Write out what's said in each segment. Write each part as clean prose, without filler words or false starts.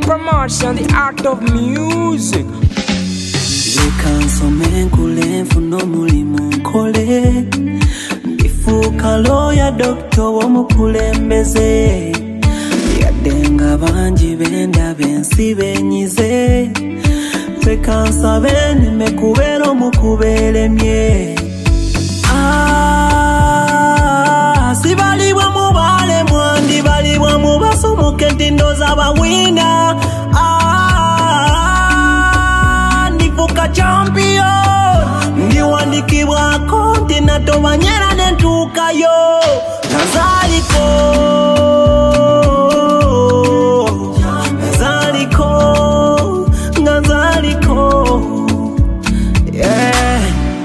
Promotion, the art of music. Reka nsome nkule nfuna omulimu nkole ndifuuka lawyer doctor w'omukulembeze yadde nga bangi bendaba ensi benyize reka nsabe nneme kubeera omukubeeremye sibalibwa mu baalemwa ndibalibwa mu basomoka entindoza abawina ndifuuka champion ndiwandikibwako nti natobanyera nentuukayo nazaliko yeah.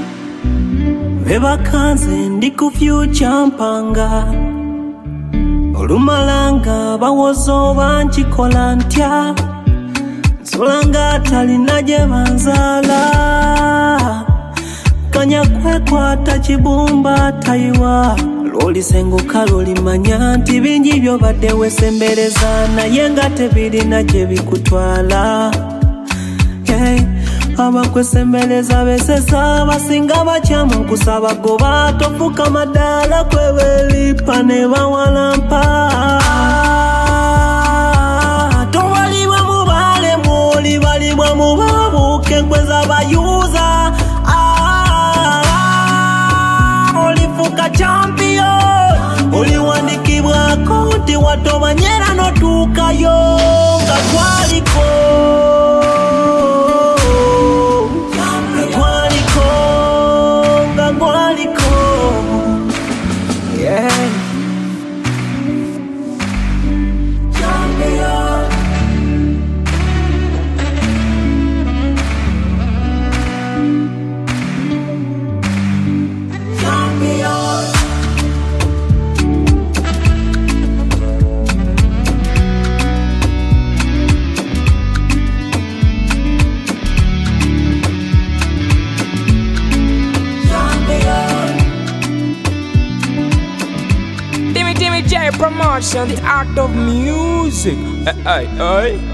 Bebakanze ndi ku future mpanga olumalanga bawozo bankikola ntya nsula talina gye banzaala kanya kwekwata kibumba tayiwa lwolisenguka lwolimanya nti bingi byobadde wesembereza naye nga tebirina gye bikutwala hey. Abakwesembereza besesa basinga bakyamu nkusaba goba tofuka madala kwebelipa ne bawalampa tobalibwa mu balemu olibalibwa mu babuuka enkweza bayuza olifuka champion oliwandikibwako nti watobanyera notuukayo nga twaliko Promotion, the art of music. Hey.